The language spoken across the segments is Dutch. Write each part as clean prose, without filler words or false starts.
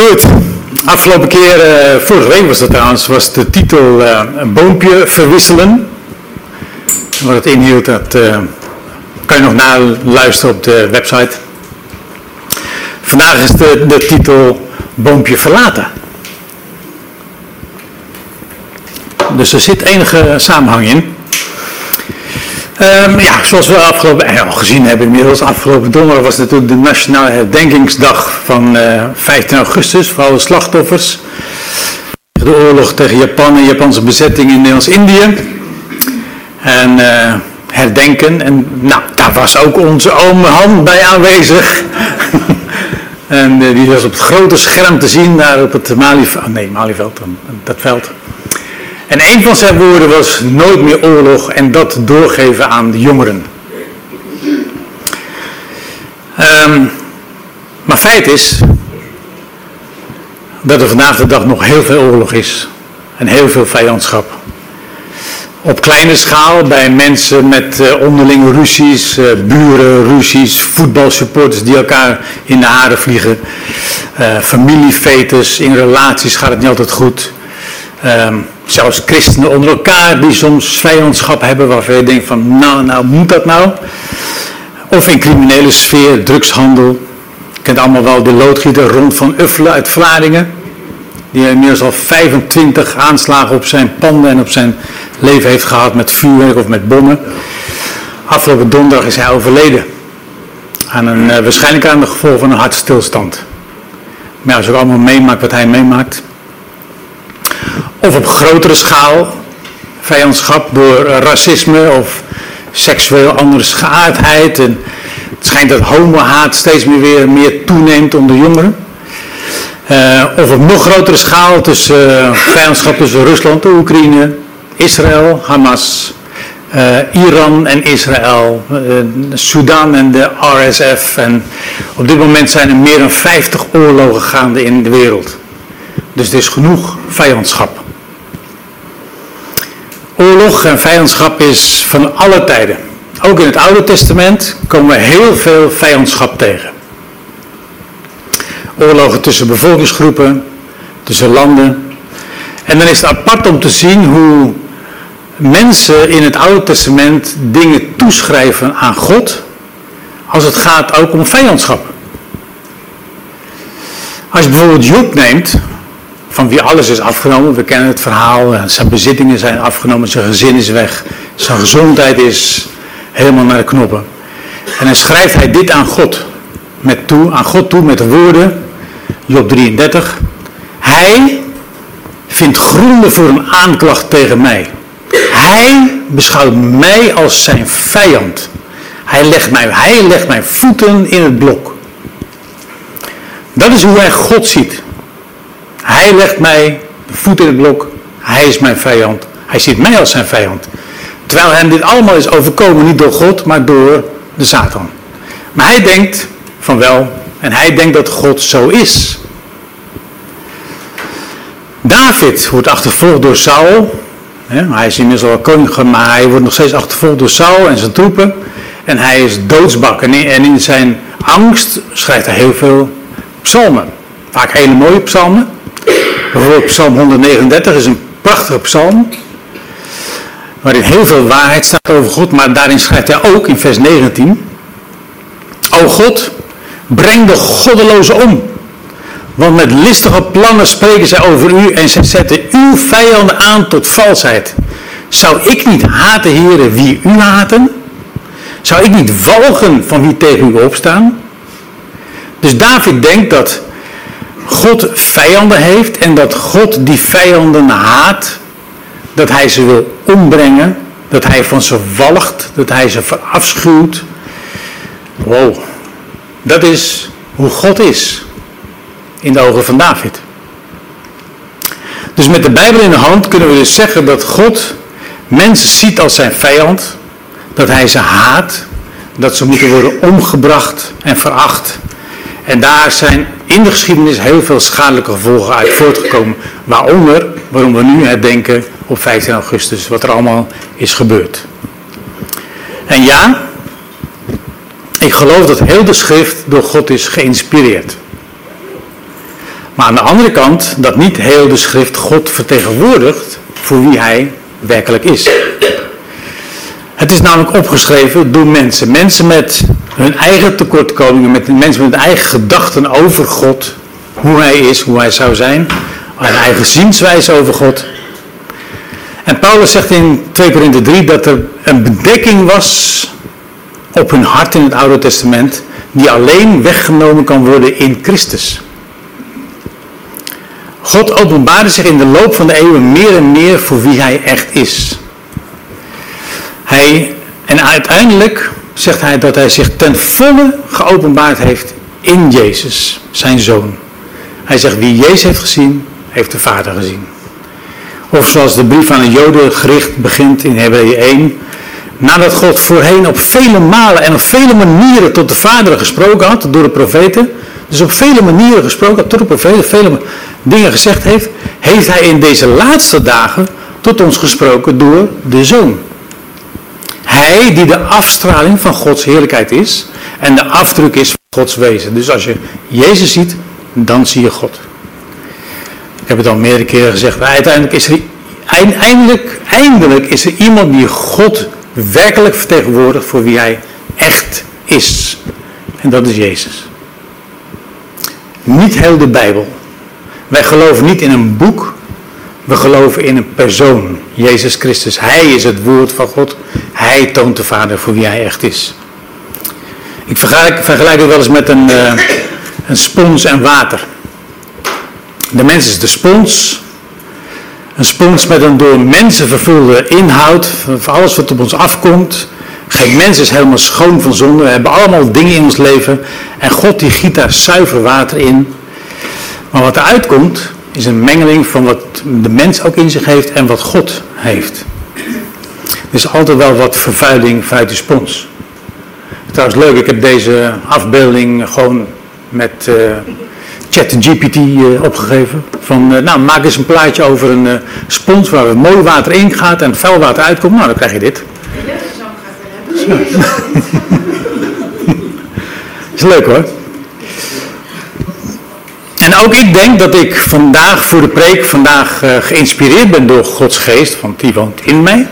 Goed, afgelopen keer, vorige week was dat trouwens, was de titel een boompje verwisselen. Wat het inhield, dat kan je nog naluisteren op de website. Vandaag is de titel boompje verlaten. Dus er zit enige samenhang in. Zoals we al gezien hebben inmiddels, afgelopen donderdag was natuurlijk de Nationale Herdenkingsdag van 15 augustus, voor alle slachtoffers. De oorlog tegen Japan en Japanse bezetting in Nederlands-Indië. En herdenken. En daar was ook onze oom Han bij aanwezig. En die was op het grote scherm te zien daar op het Malieveld, dat veld. En een van zijn woorden was nooit meer oorlog en dat doorgeven aan de jongeren. Maar feit is dat er vandaag de dag nog heel veel oorlog is en heel veel vijandschap. Op kleine schaal bij mensen met onderlinge ruzies, burenruzies, voetbalsupporters die elkaar in de haren vliegen. Familiefetes, in relaties gaat het niet altijd goed. Zelfs christenen onder elkaar die soms vijandschap hebben waarvan je denkt van nou moet dat nou? Of in criminele sfeer, drugshandel. Je kent allemaal wel de loodgieter Ron van Uffelen uit Vlaardingen. Die inmiddels al 25 aanslagen op zijn panden en op zijn leven heeft gehad met vuurwerk of met bommen. Afgelopen donderdag is hij overleden. Waarschijnlijk aan de gevolgen van een hartstilstand. Maar als je ook allemaal meemaakt wat hij meemaakt. Of op grotere schaal vijandschap door racisme of seksueel andere geaardheid. En het schijnt dat homohaat steeds meer toeneemt onder jongeren. Of op nog grotere schaal vijandschap tussen Rusland, de Oekraïne, Israël, Hamas, Iran en Israël, Sudan en de RSF. En op dit moment zijn er meer dan 50 oorlogen gaande in de wereld. Dus er is genoeg vijandschap. Oorlog en vijandschap is van alle tijden. Ook in het Oude Testament komen we heel veel vijandschap tegen. Oorlogen tussen bevolkingsgroepen, tussen landen. En dan is het apart om te zien hoe mensen in het Oude Testament dingen toeschrijven aan God, als het gaat ook om vijandschap. Als je bijvoorbeeld Job neemt, van wie alles is afgenomen, we kennen het verhaal, zijn bezittingen zijn afgenomen, zijn gezin is weg, zijn gezondheid is helemaal naar de knoppen. En dan schrijft hij dit aan God toe met de woorden, Job 33, hij vindt gronden voor een aanklacht tegen mij. Hij beschouwt mij als zijn vijand. Hij legt mijn voeten in het blok. Dat is hoe hij God ziet. Hij legt mij de voet in het blok. Hij is mijn vijand. Hij ziet mij als zijn vijand. Terwijl hem dit allemaal is overkomen, niet door God, maar door de Satan. Maar hij denkt van wel. En hij denkt dat God zo is. David wordt achtervolgd door Saul. Hij is inmiddels al koning, maar hij wordt nog steeds achtervolgd door Saul en zijn troepen. En hij is doodsbak. En in zijn angst schrijft hij heel veel psalmen. Vaak hele mooie psalmen. Bijvoorbeeld psalm 139 is een prachtige psalm. Waarin heel veel waarheid staat over God. Maar daarin schrijft hij ook in vers 19. O God, breng de goddelozen om. Want met listige plannen spreken zij over u en zij zetten uw vijanden aan tot valsheid. Zou ik niet haten, heren, wie u haten? Zou ik niet walgen van wie tegen u opstaan? Dus David denkt dat God vijanden heeft en dat God die vijanden haat, dat hij ze wil ombrengen, dat hij van ze walgt, dat hij ze verafschuwt. Wow, dat is hoe God is in de ogen van David. Dus met de Bijbel in de hand kunnen we dus zeggen dat God mensen ziet als zijn vijand, dat hij ze haat, dat ze moeten worden omgebracht en veracht. En daar zijn in de geschiedenis heel veel schadelijke gevolgen uit voortgekomen. Waaronder, waarom we nu herdenken op 15 augustus, wat er allemaal is gebeurd. En ja, ik geloof dat heel de schrift door God is geïnspireerd. Maar aan de andere kant dat niet heel de schrift God vertegenwoordigt voor wie hij werkelijk is. Het is namelijk opgeschreven door mensen. Mensen met hun eigen tekortkomingen, mensen met hun eigen gedachten over God. Hoe hij is, hoe hij zou zijn. Hun eigen zienswijze over God. En Paulus zegt in 2 Korinthe 3 dat er een bedekking was op hun hart in het Oude Testament, die alleen weggenomen kan worden in Christus. God openbaarde zich in de loop van de eeuwen meer en meer voor wie hij echt is. En uiteindelijk zegt hij dat hij zich ten volle geopenbaard heeft in Jezus, zijn Zoon. Hij zegt, wie Jezus heeft gezien, heeft de Vader gezien. Of zoals de brief aan de Joden gericht begint in Hebreeën 1. Nadat God voorheen op vele malen en op vele manieren tot de Vader gesproken had, door de profeten. Dus op vele manieren gesproken had, tot de profeten, vele dingen gezegd heeft. Heeft hij in deze laatste dagen tot ons gesproken door de Zoon. Hij die de afstraling van Gods heerlijkheid is. En de afdruk is van Gods wezen. Dus als je Jezus ziet, dan zie je God. Ik heb het al meerdere keren gezegd. Maar eindelijk is er iemand die God werkelijk vertegenwoordigt voor wie hij echt is. En dat is Jezus. Niet heel de Bijbel. Wij geloven niet in een boek. We geloven in een persoon. Jezus Christus. Hij is het woord van God. Hij toont de Vader voor wie hij echt is. Ik vergelijk het wel eens met een spons en water. De mens is de spons. Een spons met een door mensen vervulde inhoud. Van alles wat op ons afkomt. Geen mens is helemaal schoon van zonde. We hebben allemaal dingen in ons leven. En God die giet daar zuiver water in. Maar wat eruit komt is een mengeling van wat de mens ook in zich heeft en wat God heeft. Er is altijd wel wat vervuiling vanuit die spons. Trouwens leuk, ik heb deze afbeelding gewoon met ChatGPT opgegeven. Maak eens een plaatje over een spons waar het mooi water in gaat en vuil water uitkomt. Nou, dan krijg je dit. Ja. Is leuk hoor. En ook ik denk dat ik vandaag voor de preek geïnspireerd ben door Gods geest, want die woont in mij.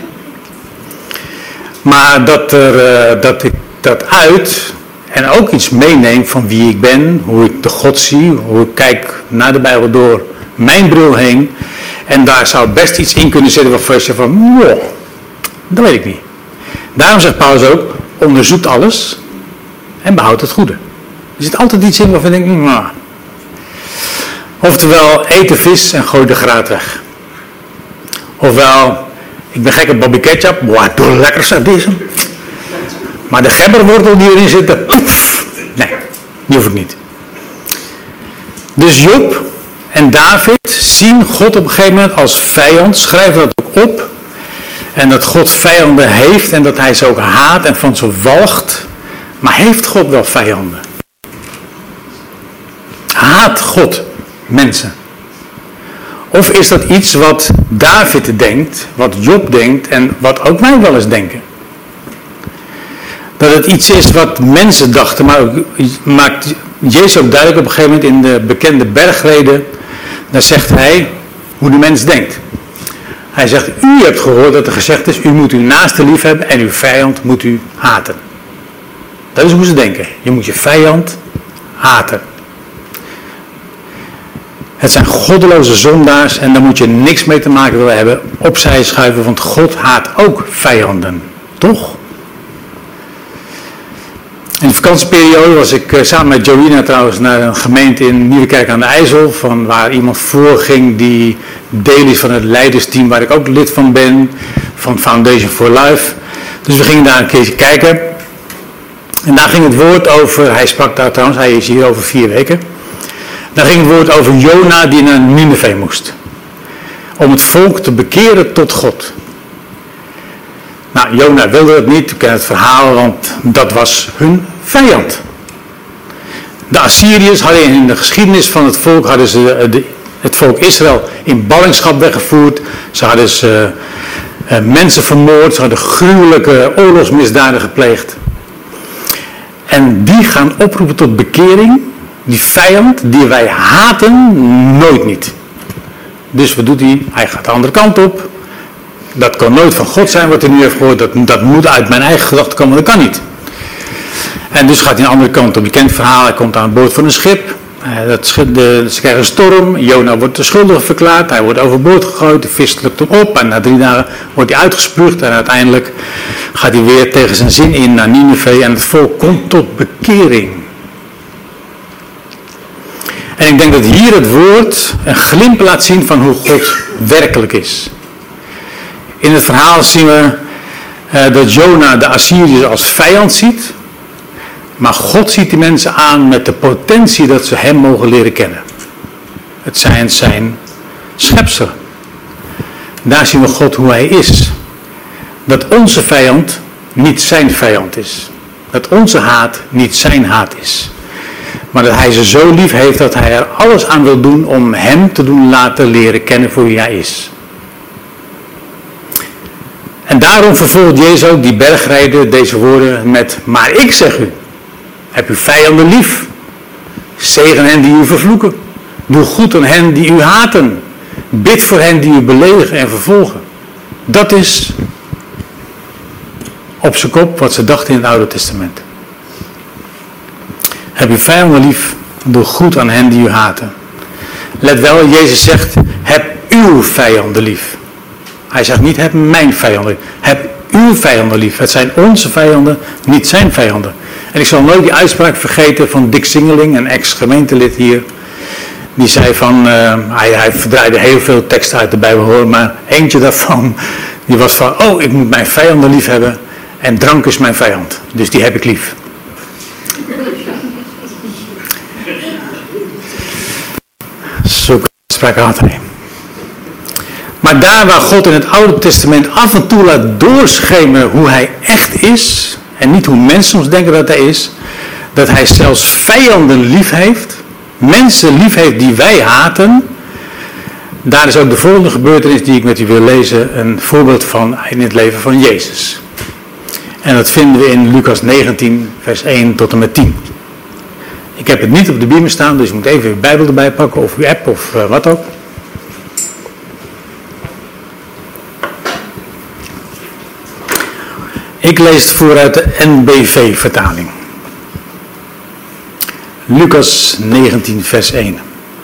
Maar dat ik dat uit en ook iets meeneem van wie ik ben, hoe ik de God zie, hoe ik kijk naar de Bijbel door mijn bril heen. En daar zou best iets in kunnen zitten waarvan je zegt van, wow, dat weet ik niet. Daarom zegt Paulus ook, onderzoekt alles en behoud het goede. Er zit altijd iets in waarvan ik denk, nou. Oftewel, eet de vis en gooi de graat weg. Ofwel, ik ben gek op Bobby Ketchup, door lekker zijn deze. Maar de gebberwortel die erin zit, nee, die hoef ik niet. Dus Job en David zien God op een gegeven moment als vijand, schrijven dat ook op. En dat God vijanden heeft en dat hij ze ook haat en van ze walgt. Maar heeft God wel vijanden? Haat God mensen? Of is dat iets wat David denkt, wat Job denkt en wat ook wij wel eens denken? Dat het iets is wat mensen dachten, maar maakt Jezus ook duidelijk op een gegeven moment in de bekende bergreden. Daar zegt hij hoe de mens denkt. Hij zegt, u hebt gehoord dat er gezegd is, u moet uw naaste lief hebben en uw vijand moet u haten. Dat is hoe ze denken. Je moet je vijand haten. Het zijn goddeloze zondaars en daar moet je niks mee te maken willen hebben. Opzij schuiven, want God haat ook vijanden. Toch? In de vakantieperiode was ik samen met Joïna trouwens naar een gemeente in Nieuwekerk aan de IJssel. Van waar iemand voorging die deel is van het leidersteam waar ik ook lid van ben. Van Foundation for Life. Dus we gingen daar een keertje kijken. En daar ging het woord over, hij sprak daar trouwens, hij is hier over 4 weken. Daar ging het woord over Jona die naar Nineve moest. Om het volk te bekeren tot God. Nou, Jona wilde het niet, u kent het verhaal, want dat was hun vijand. De Assyriërs hadden in de geschiedenis van het volk, hadden ze het volk Israël in ballingschap weggevoerd. Ze hadden mensen vermoord, ze hadden gruwelijke oorlogsmisdaden gepleegd. En die gaan oproepen tot bekering Die vijand die wij haten, nooit niet. Dus wat doet hij? Hij gaat de andere kant op. Dat kan nooit van God zijn wat hij nu heeft gehoord. Dat moet uit mijn eigen gedachten komen, dat kan niet. En dus gaat hij de andere kant op. Je kent het verhaal, hij komt aan boord van een schip. Ze krijgen een storm. Jona wordt de schuldige verklaard. Hij wordt overboord gegooid. De vis lukt hem op. En na 3 dagen wordt hij uitgespuugd. En uiteindelijk gaat hij weer tegen zijn zin in naar Nineve. En het volk komt tot bekering. En ik denk dat hier het woord een glimp laat zien van hoe God werkelijk is. In het verhaal zien we dat Jona de Assyriërs als vijand ziet. Maar God ziet die mensen aan met de potentie dat ze hem mogen leren kennen. Het zijn zijn schepsel. Daar zien we God hoe hij is. Dat onze vijand niet zijn vijand is. Dat onze haat niet zijn haat is. Maar dat hij ze zo lief heeft dat hij er alles aan wil doen om hem te doen laten leren kennen voor wie hij is. En daarom vervolgt Jezus ook die bergrijder deze woorden met: maar ik zeg u, heb uw vijanden lief. Zegen hen die u vervloeken. Doe goed aan hen die u haten. Bid voor hen die u beledigen en vervolgen. Dat is op zijn kop wat ze dachten in het Oude Testament. Heb uw vijanden lief. Doe goed aan hen die u haten. Let wel, Jezus zegt: heb uw vijanden lief. Hij zegt niet: heb mijn vijanden lief. Heb uw vijanden lief. Het zijn onze vijanden, niet zijn vijanden. En ik zal nooit die uitspraak vergeten van Dick Singeling, een ex-gemeentelid hier. Die zei van, hij verdraaide heel veel teksten uit de Bijbel hoor, maar eentje daarvan, die was van: oh, ik moet mijn vijanden lief hebben en drank is mijn vijand. Dus die heb ik lief. Zulke uitspraken had hij. Maar daar waar God in het Oude Testament af en toe laat doorschemeren hoe hij echt is, en niet hoe mensen soms denken dat hij is, dat hij zelfs vijanden lief heeft, mensen lief heeft die wij haten, daar is ook de volgende gebeurtenis die ik met u wil lezen, een voorbeeld van in het leven van Jezus. En dat vinden we in Lucas 19, vers 1 tot en met 10. Ik heb het niet op de beamer staan, dus je moet even uw Bijbel erbij pakken, of uw app, of wat ook. Ik lees het voor uit de NBV-vertaling. Lucas 19, vers 1.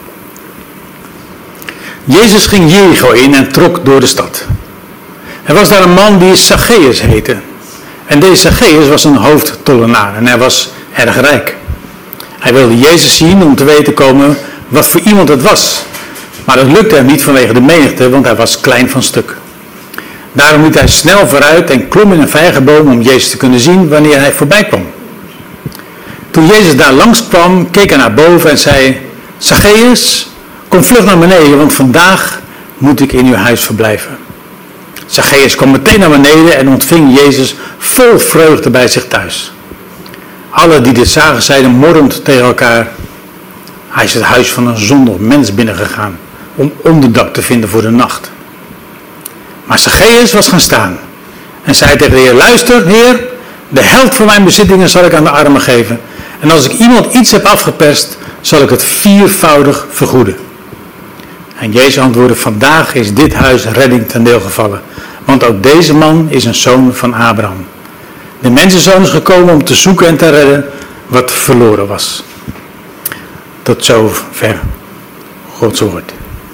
Jezus ging Jericho in en trok door de stad. Er was daar een man die Zacchaeus heette. En deze Zacchaeus was een hoofdtollenaar en hij was erg rijk. Hij wilde Jezus zien om te weten komen wat voor iemand het was. Maar dat lukte hem niet vanwege de menigte, want hij was klein van stuk. Daarom liep hij snel vooruit en klom in een vijgenboom om Jezus te kunnen zien wanneer hij voorbij kwam. Toen Jezus daar langs kwam, keek hij naar boven en zei: Zacchaeus, kom vlug naar beneden, want vandaag moet ik in uw huis verblijven. Zacchaeus kwam meteen naar beneden en ontving Jezus vol vreugde bij zich thuis. Alle die dit zagen zeiden morrend tegen elkaar: hij is het huis van een zondig mens binnengegaan om onderdak te vinden voor de nacht. Maar Zacchaeus was gaan staan en zei tegen de Heer: luister, Heer, de helft van mijn bezittingen zal ik aan de armen geven. En als ik iemand iets heb afgeperst, zal ik het 4voudig vergoeden. En Jezus antwoordde: vandaag is dit huis redding ten deel gevallen. Want ook deze man is een zoon van Abraham. De mensenzoon is gekomen om te zoeken en te redden wat verloren was. Tot zover Gods woord.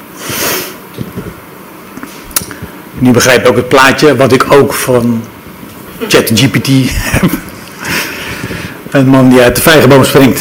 Nu begrijp ik ook het plaatje wat ik ook van ChatGPT heb. Een man die uit de vijgenboom springt.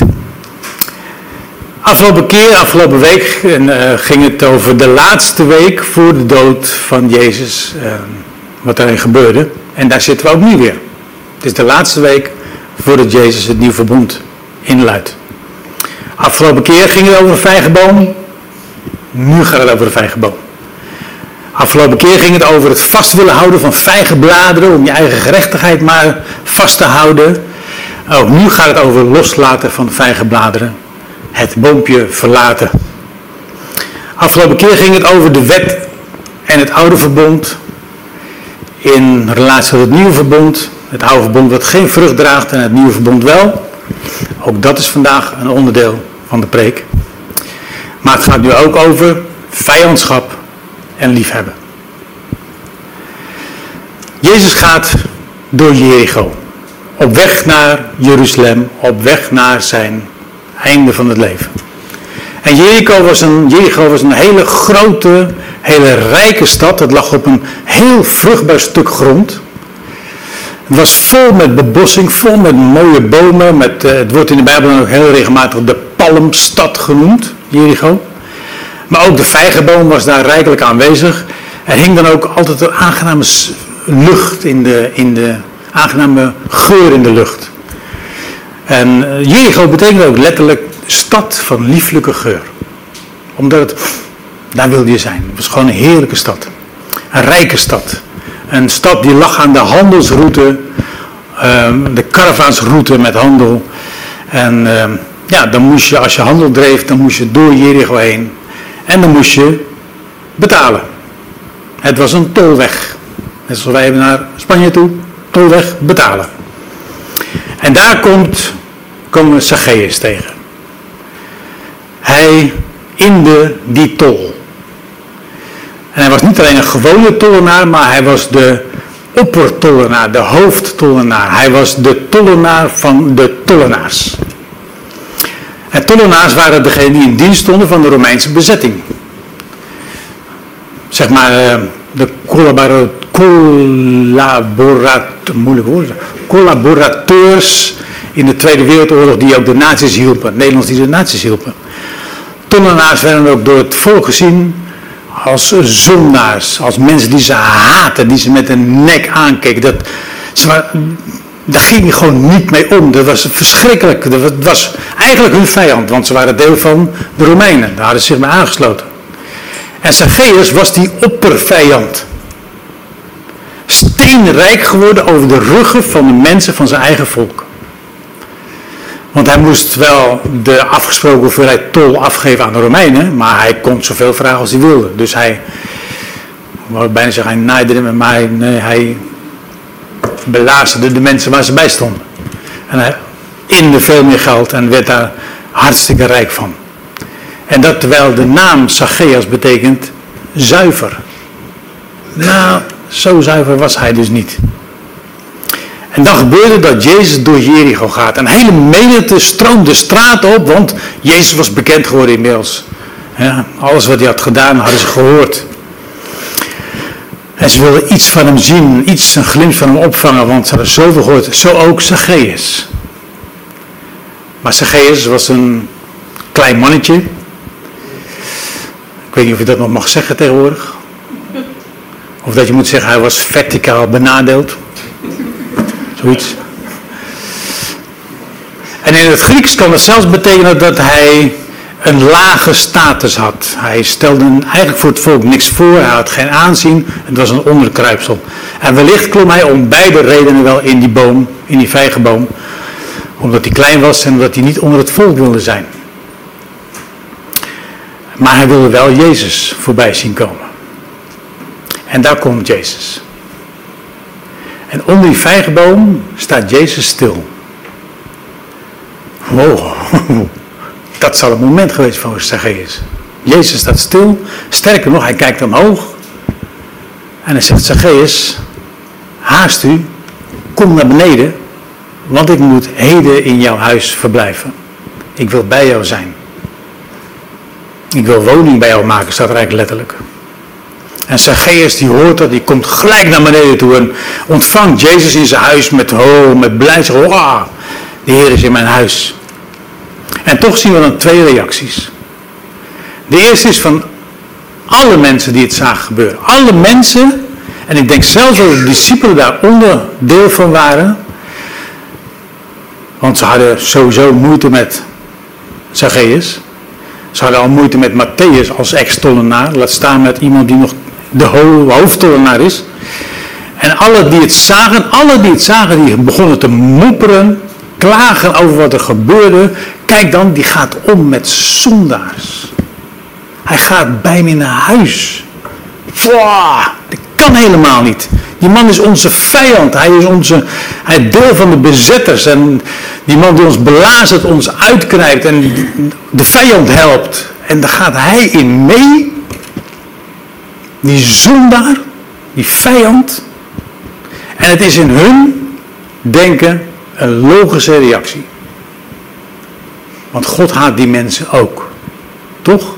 Afgelopen week ging het over de laatste week voor de dood van Jezus. Wat daarin gebeurde. En daar zitten we ook nu weer. Het is de laatste week voordat Jezus het nieuwe verbond inluidt. Afgelopen keer ging het over de vijgenboom. Nu gaat het over de vijgenboom. Afgelopen keer ging het over het vast willen houden van vijgenbladeren om je eigen gerechtigheid maar vast te houden. Ook nu gaat het over loslaten van vijgenbladeren. Het boompje verlaten. Afgelopen keer ging het over de wet en het oude verbond. In relatie tot het nieuwe verbond. Het oude verbond wat geen vrucht draagt en het nieuwe verbond wel. Ook dat is vandaag een onderdeel van de preek. Maar het gaat nu ook over vijandschap en liefhebben. Jezus gaat door Jericho. Op weg naar Jeruzalem. Op weg naar zijn einde van het leven. En Jericho was een hele grote, hele rijke stad. Het lag op een heel vruchtbaar stuk grond. Het was vol met bebossing, vol met mooie bomen. Het wordt in de Bijbel ook heel regelmatig de palmstad genoemd, Jericho. Maar ook de vijgenboom was daar rijkelijk aanwezig. Er hing dan ook altijd een aangename lucht in de aangename geur in de lucht. En Jericho betekent ook letterlijk stad van lieflijke geur. Omdat daar wilde je zijn. Het was gewoon een heerlijke stad. Een rijke stad. Een stad die lag aan de handelsroute. De caravaansroute met handel. En dan moest je, als je handel dreef, dan moest je door Jericho heen. En dan moest je betalen. Het was een tolweg. Net zoals wij naar Spanje toe. Tolweg betalen. En daar komen we Zacchaeus tegen. Hij inde die tol. En hij was niet alleen een gewone tollenaar, maar hij was de oppertollenaar, de hoofdtollenaar. Hij was de tollenaar van de tollenaars. En tollenaars waren degenen die in dienst stonden van de Romeinse bezetting. Zeg maar de collaborateurs in de Tweede Wereldoorlog die ook de nazi's hielpen. Nederlands die de nazi's hielpen. Tollenaars werden ook door het volk gezien als zondaars. Als mensen die ze haten, die ze met een nek aankeken. Daar ging je gewoon niet mee om. Dat was verschrikkelijk. Dat was eigenlijk hun vijand, want ze waren deel van de Romeinen. Daar hadden ze zich mee aangesloten. En Zacchaeus was die oppervijand. Steenrijk geworden over de ruggen van de mensen van zijn eigen volk. Want hij moest wel de afgesproken hoeveelheid tol afgeven aan de Romeinen, maar hij kon zoveel vragen als hij wilde. Dus hij, ik wou bijna zeggen, hij naaide met mij, nee, hij belazerde de mensen waar ze bij stonden. En hij inde veel meer geld en werd daar hartstikke rijk van. En dat terwijl de naam Zacchaeus betekent zuiver. Nou, zo zuiver was hij dus niet. En dan gebeurde dat Jezus door Jericho gaat. Een hele menigte stroomde straat op, want Jezus was bekend geworden inmiddels. Ja, alles wat hij had gedaan, hadden ze gehoord. En ze wilden iets van hem zien, een glimp van hem opvangen, want ze hadden zoveel gehoord. Zo ook Zacchaeus. Maar Zacchaeus was een klein mannetje. Ik weet niet of je dat nog mag zeggen tegenwoordig. Of dat je moet zeggen, hij was verticaal benadeeld. Zoiets. En in het Grieks kan het zelfs betekenen dat hij een lage status had. Hij stelde eigenlijk voor het volk niks voor, hij had geen aanzien, het was een onderkruipsel. En wellicht klom hij om beide redenen wel in die boom, in die vijgenboom. Omdat hij klein was en omdat hij niet onder het volk wilde zijn. Maar hij wilde wel Jezus voorbij zien komen. En daar komt Jezus. En onder die vijgenboom staat Jezus stil. Wow, dat zal een moment geweest voor Zacchaeus. Jezus staat stil, sterker nog, hij kijkt omhoog. En hij zegt, Zacchaeus, haast u, kom naar beneden, want ik moet heden in jouw huis verblijven. Ik wil bij jou zijn. Ik wil woning bij jou maken, staat er eigenlijk letterlijk. En Zacchaeus die hoort dat, die komt gelijk naar beneden toe en ontvangt Jezus in zijn huis met blijdschap. Wow, de Heer is in mijn huis. En toch zien we dan twee reacties. De eerste is van alle mensen die het zagen gebeuren. Alle mensen, en ik denk zelfs dat de discipelen daar onderdeel van waren. Want ze hadden sowieso moeite met Zacchaeus. Ze hadden al moeite met Matthäus als ex-tollenaar. Laat staan met iemand die nog de hoofdtollenaar is. En alle die het zagen, die begonnen te mopperen, klagen over wat er gebeurde. Kijk dan, die gaat om met zondaars. Hij gaat bij me naar huis. Dat kan helemaal niet. Die man is onze vijand. Hij is deel van de bezetters. En die man die ons belazert, ons uitkrijgt en de vijand helpt. En daar gaat hij in mee. Die zondaar, die vijand. En het is in hun denken een logische reactie. Want God haat die mensen ook. Toch?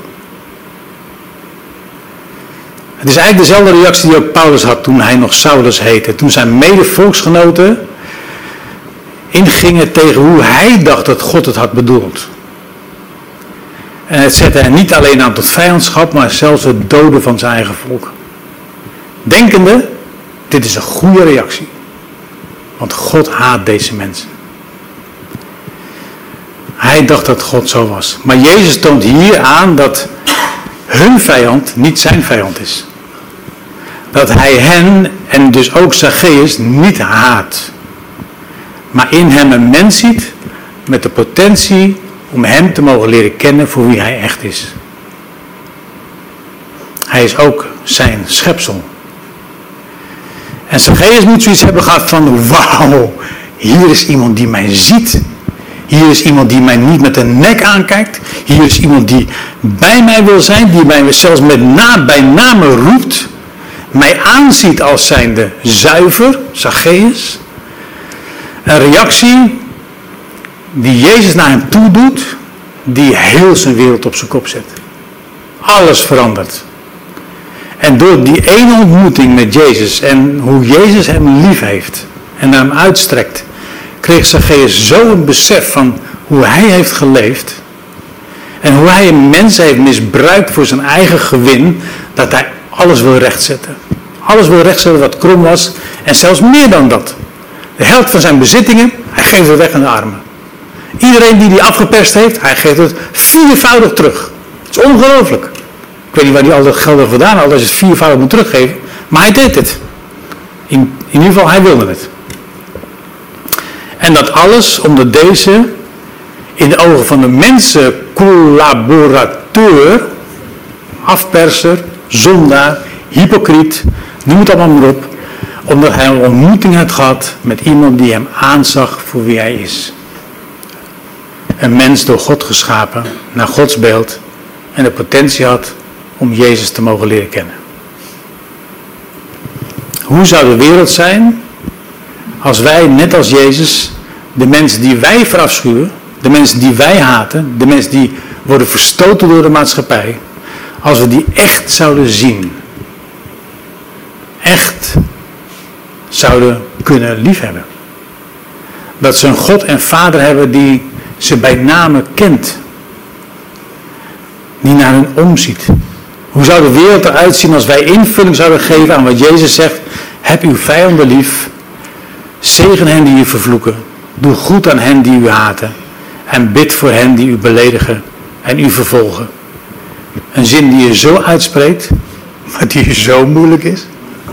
Het is eigenlijk dezelfde reactie die ook Paulus had toen hij nog Saulus heette. Toen zijn mede-volksgenoten ingingen tegen hoe hij dacht dat God het had bedoeld. En het zette hen niet alleen aan tot vijandschap, maar zelfs het doden van zijn eigen volk. Denkende, dit is een goede reactie. Want God haat deze mensen. Hij dacht dat God zo was. Maar Jezus toont hier aan dat hun vijand niet zijn vijand is. Dat hij hen, en dus ook Zacchaeus, niet haat. Maar in hem een mens ziet met de potentie om hem te mogen leren kennen voor wie hij echt is. Hij is ook zijn schepsel. En Zacchaeus moet zoiets hebben gehad van, wauw, hier is iemand die mij ziet. Hier is iemand die mij niet met de nek aankijkt. Hier is iemand die bij mij wil zijn, die mij zelfs bij name roept. Mij aanziet als zijnde zuiver, Zacchaeus. Een reactie die Jezus naar hem toe doet, die heel zijn wereld op zijn kop zet. Alles verandert. En door die ene ontmoeting met Jezus en hoe Jezus hem lief heeft en naar hem uitstrekt, kreeg Zacchaeus zo een besef van hoe hij heeft geleefd en hoe hij een mens heeft misbruikt voor zijn eigen gewin, dat hij alles wil rechtzetten. Alles wil rechtzetten wat krom was en zelfs meer dan dat. De helft van zijn bezittingen, hij geeft het weg aan de armen. Iedereen die afgeperst heeft, hij geeft het viervoudig terug. Het is ongelooflijk. Ik weet niet waar hij al dat geld heeft gedaan had, als hij het viervoudig moet teruggeven. Maar hij deed het. In ieder geval, hij wilde het. En dat alles omdat deze, in de ogen van de mensen, collaborateur, afperser, zondaar, hypocriet, noem het allemaal maar op, omdat hij een ontmoeting had gehad met iemand die hem aanzag voor wie hij is. Een mens door God geschapen, naar Gods beeld, en de potentie had om Jezus te mogen leren kennen. Hoe zou de wereld zijn als wij, net als Jezus, de mensen die wij verafschuwen, de mensen die wij haten, de mensen die worden verstoten door de maatschappij, als we die echt zouden zien, echt zouden kunnen liefhebben. Dat ze een God en Vader hebben die ze bij name kent, die naar hen omziet. Hoe zou de wereld eruit zien als wij invulling zouden geven aan wat Jezus zegt: heb uw vijanden lief, zegen hen die u vervloeken, doe goed aan hen die u haten en bid voor hen die u beledigen en u vervolgen. Een zin die je zo uitspreekt, maar die zo moeilijk is.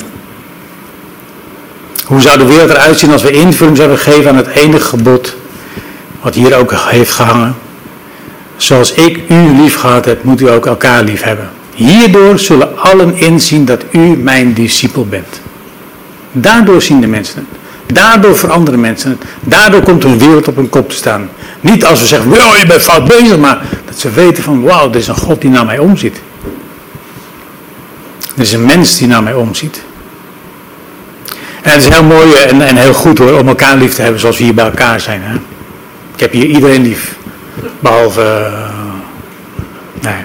Hoe zou de wereld eruit zien als we invulling zouden geven aan het enige gebod, wat hier ook heeft gehangen? Zoals ik u lief gehad heb, moet u ook elkaar lief hebben. Hierdoor zullen allen inzien dat u mijn discipel bent. Daardoor zien de mensen het. Daardoor veranderen mensen het. Daardoor komt hun wereld op hun kop te staan. Niet als we zeggen, wow, je bent fout bezig, maar dat ze weten van, wauw, er is een God die naar mij omziet. Er is een mens die naar mij omziet. En het is heel mooi en heel goed hoor, om elkaar lief te hebben zoals we hier bij elkaar zijn. Hè? Ik heb hier iedereen lief. Behalve, nee.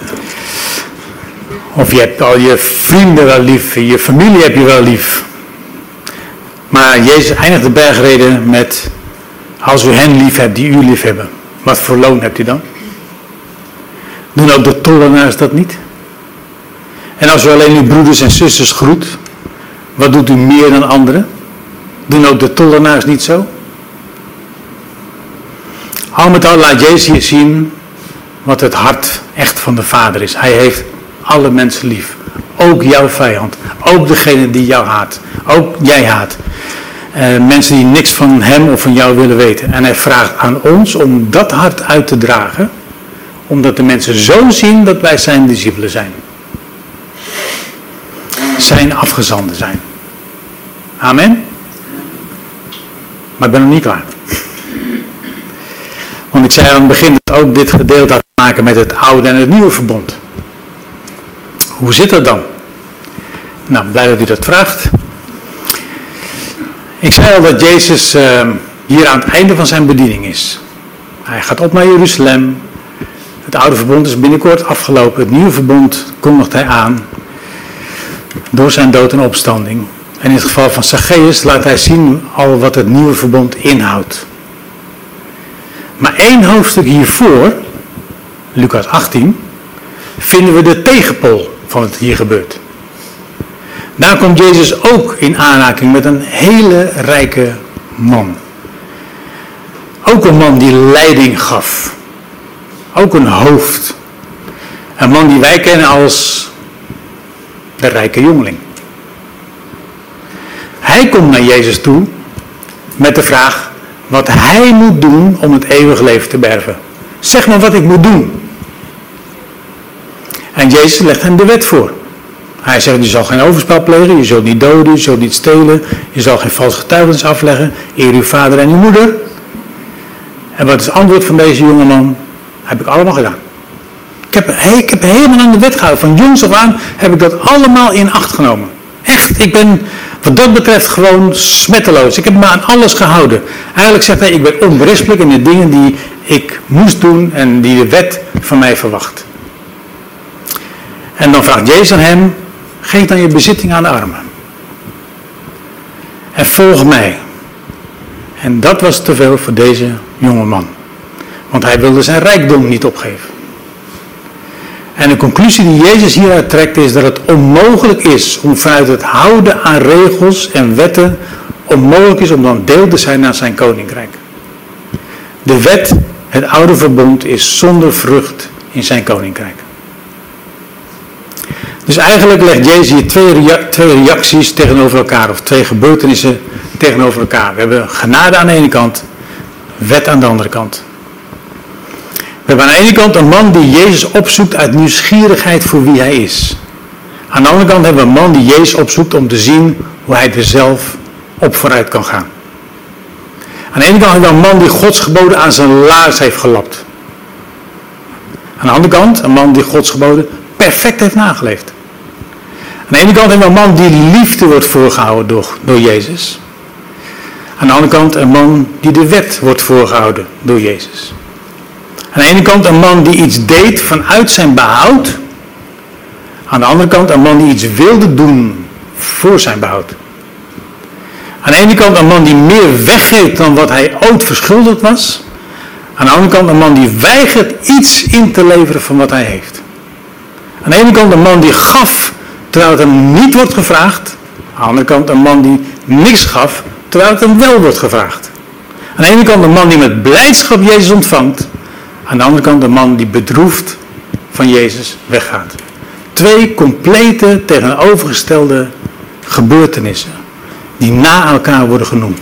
Of je hebt al je vrienden wel lief, je familie heb je wel lief. Maar Jezus eindigt de bergreden met, als u hen lief hebt die u lief hebben, wat voor loon hebt u dan? Doen ook de tollenaars dat niet? En als u alleen uw broeders en zusters groet, wat doet u meer dan anderen? Doen ook de tollenaars niet zo? Al met al laat Jezus hier zien wat het hart echt van de Vader is. Hij heeft alle mensen lief. Ook jouw vijand. Ook degene die jou haat. Ook jij haat. Mensen die niks van hem of van jou willen weten. En hij vraagt aan ons om dat hart uit te dragen. Omdat de mensen zo zien dat wij zijn discipelen zijn. Zijn afgezanden zijn. Amen? Maar ik ben nog niet klaar. Want ik zei aan het begin dat ook dit gedeelte had te maken met het oude en het nieuwe verbond. Hoe zit dat dan? Nou, blij dat u dat vraagt. Ik zei al dat Jezus hier aan het einde van zijn bediening is. Hij gaat op naar Jeruzalem. Het oude verbond is binnenkort afgelopen. Het nieuwe verbond kondigt hij aan. Door zijn dood en opstanding. En in het geval van Zacchaeus laat hij zien al wat het nieuwe verbond inhoudt. Maar 1 hoofdstuk hiervoor, Lucas 18, vinden we de tegenpool van wat hier gebeurt. Daar komt Jezus ook in aanraking met een hele rijke man. Ook een man die leiding gaf. Ook een hoofd. Een man die wij kennen als de rijke jongeling. Hij komt naar Jezus toe met de vraag wat hij moet doen om het eeuwige leven te beërven. Zeg maar wat ik moet doen. En Jezus legt hem de wet voor. Hij zegt, je zal geen overspel plegen, je zult niet doden, je zult niet stelen, je zal geen vals getuigenis afleggen, eer uw vader en uw moeder. En wat is het antwoord van deze jongeman? Heb ik allemaal gedaan. Ik heb helemaal aan de wet gehouden. Van jongs af aan heb ik dat allemaal in acht genomen. Echt, ik ben wat dat betreft gewoon smetteloos. Ik heb me aan alles gehouden. Eigenlijk zegt hij, ik ben onberispelijk in de dingen die ik moest doen en die de wet van mij verwacht. En dan vraagt Jezus aan hem, geef dan je bezitting aan de armen. En volg mij. En dat was te veel voor deze jonge man. Want hij wilde zijn rijkdom niet opgeven. En de conclusie die Jezus hieruit trekt is dat het onmogelijk is om vanuit het houden aan regels en wetten onmogelijk is om dan deel te zijn aan zijn koninkrijk. De wet, het oude verbond, is zonder vrucht in zijn koninkrijk. Dus eigenlijk legt Jezus hier twee reacties tegenover elkaar, of 2 gebeurtenissen tegenover elkaar. We hebben genade aan de ene kant, wet aan de andere kant. We hebben aan de ene kant een man die Jezus opzoekt uit nieuwsgierigheid voor wie hij is. Aan de andere kant hebben we een man die Jezus opzoekt om te zien hoe hij er zelf op vooruit kan gaan. Aan de ene kant hebben we een man die Gods geboden aan zijn laars heeft gelapt. Aan de andere kant een man die Gods geboden perfect heeft nageleefd. Aan de ene kant hebben we een man die liefde wordt voorgehouden door Jezus. Aan de andere kant een man die de wet wordt voorgehouden door Jezus. Aan de ene kant een man die iets deed vanuit zijn behoud. Aan de andere kant een man die iets wilde doen voor zijn behoud. Aan de ene kant een man die meer weggeeft dan wat hij ooit verschuldigd was. Aan de andere kant een man die weigert iets in te leveren van wat hij heeft. Aan de ene kant een man die gaf terwijl het hem niet wordt gevraagd. Aan de andere kant een man die niks gaf terwijl het hem wel wordt gevraagd. Aan de ene kant een man die met blijdschap Jezus ontvangt. Aan de andere kant een man die bedroefd van Jezus weggaat. 2 complete tegenovergestelde gebeurtenissen die na elkaar worden genoemd.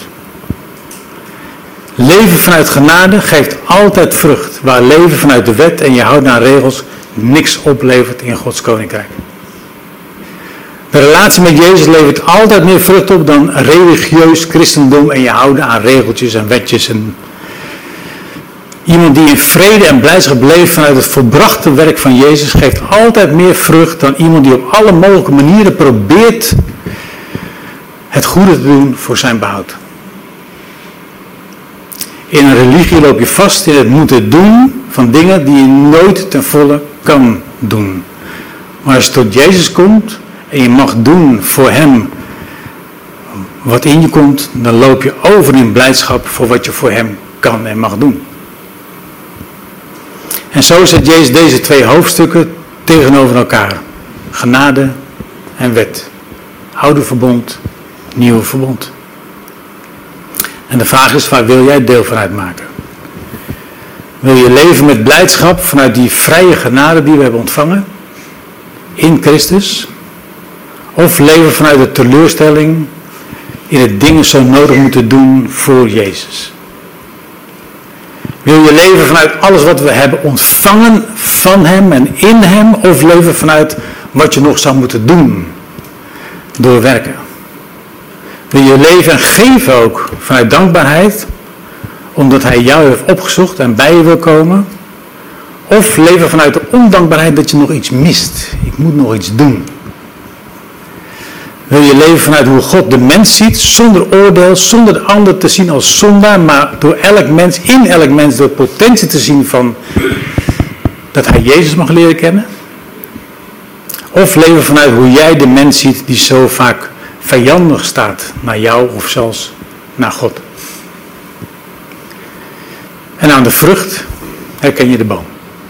Leven vanuit genade geeft altijd vrucht, waar leven vanuit de wet en je houdt aan regels niks oplevert in Gods koninkrijk. De relatie met Jezus levert altijd meer vrucht op dan religieus christendom en je houden aan regeltjes en wetjes. En iemand die in vrede en blijdschap leeft vanuit het volbrachte werk van Jezus geeft altijd meer vrucht dan iemand die op alle mogelijke manieren probeert het goede te doen voor zijn behoud. In een religie loop je vast in het moeten doen van dingen die je nooit ten volle kan doen. Maar als je tot Jezus komt en je mag doen voor hem wat in je komt, dan loop je over in blijdschap voor wat je voor hem kan en mag doen. En zo zet Jezus deze 2 hoofdstukken tegenover elkaar. Genade en wet. Oude verbond, nieuwe verbond. En de vraag is, waar wil jij deel van uitmaken? Wil je leven met blijdschap vanuit die vrije genade die we hebben ontvangen? In Christus? Of leven vanuit de teleurstelling in het dingen zo nodig moeten doen voor Jezus? Wil je leven vanuit alles wat we hebben ontvangen van hem en in hem? Of leven vanuit wat je nog zou moeten doen door werken? Wil je leven en geven ook vanuit dankbaarheid, omdat hij jou heeft opgezocht en bij je wil komen? Of leven vanuit de ondankbaarheid dat je nog iets mist. Ik moet nog iets doen. Wil je leven vanuit hoe God de mens ziet, zonder oordeel, zonder de ander te zien als zondaar, maar door elk mens, in elk mens, door potentie te zien van dat hij Jezus mag leren kennen? Of leven vanuit hoe jij de mens ziet die zo vaak vijandig staat naar jou of zelfs naar God? En aan de vrucht herken je de boom.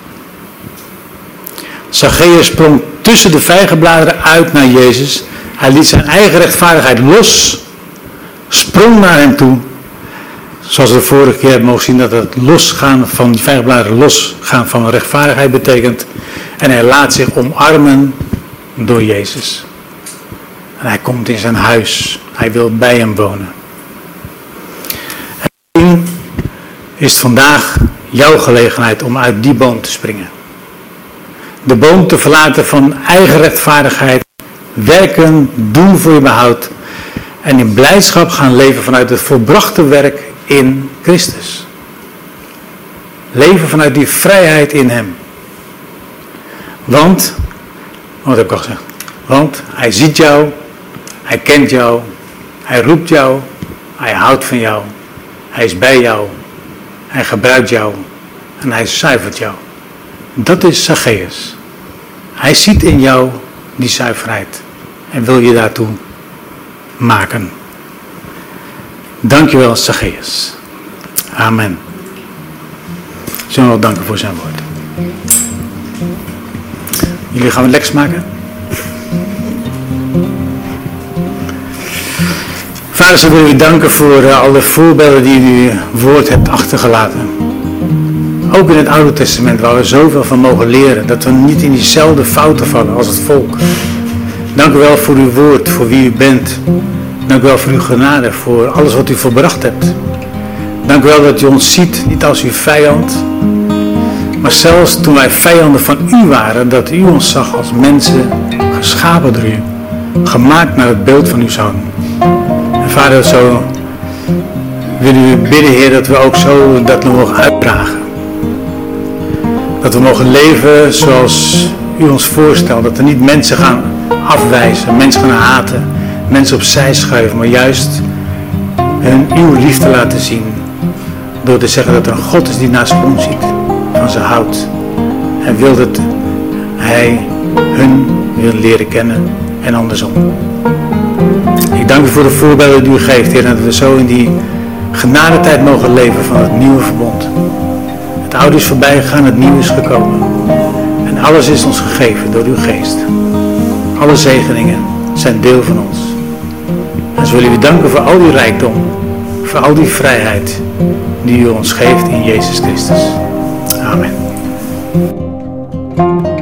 Zacchaeus sprong tussen de vijgenbladeren uit naar Jezus. Hij liet zijn eigen rechtvaardigheid los, sprong naar hem toe. Zoals we de vorige keer hebben mogen zien dat het losgaan van die vijgenbladeren, losgaan van rechtvaardigheid betekent. En hij laat zich omarmen door Jezus. En hij komt in zijn huis. Hij wil bij hem wonen. En misschien is het vandaag jouw gelegenheid om uit die boom te springen. De boom te verlaten van eigen rechtvaardigheid. Werken, doen voor je behoud. En in blijdschap gaan leven vanuit het volbrachte werk in Christus. Leven vanuit die vrijheid in hem. Want, wat heb ik al gezegd? Want hij ziet jou, hij kent jou, hij roept jou, hij houdt van jou, hij is bij jou, hij gebruikt jou en hij zuivert jou. Dat is Zacchaeus. Hij ziet in jou die zuiverheid en wil je daartoe maken. Dankjewel, Zacchaeus. Amen. Zullen we wel danken voor zijn woord. Jullie gaan het lekker maken. Vader, zo willen we u danken voor alle voorbeelden die u in uw woord hebt achtergelaten. Ook in het Oude Testament, waar we zoveel van mogen leren. Dat we niet in diezelfde fouten vallen als het volk. Dank u wel voor uw woord, voor wie u bent. Dank u wel voor uw genade, voor alles wat u volbracht hebt. Dank u wel dat u ons ziet, niet als uw vijand. Maar zelfs toen wij vijanden van u waren, dat u ons zag als mensen geschapen door u. Gemaakt naar het beeld van uw zoon. En vader, zo willen u bidden, Heer, dat we ook zo dat nog mogen uitdragen. Dat we mogen leven zoals u ons voorstelt. Dat we niet mensen gaan afwijzen, mensen gaan haten, mensen opzij schuiven, maar juist hun uw liefde laten zien. Door te zeggen dat er een God is die naast ons ziet, van ze houdt. En wil dat hij hun wil leren kennen en andersom. Ik dank u voor de voorbeelden die u geeft, Heer, dat we zo in die genadetijd mogen leven van het nieuwe verbond. Het oude is voorbij gegaan, het nieuwe is gekomen. En alles is ons gegeven door uw geest. Alle zegeningen zijn deel van ons. En zo willen we danken voor al die rijkdom, voor al die vrijheid die u ons geeft in Jezus Christus. Amen.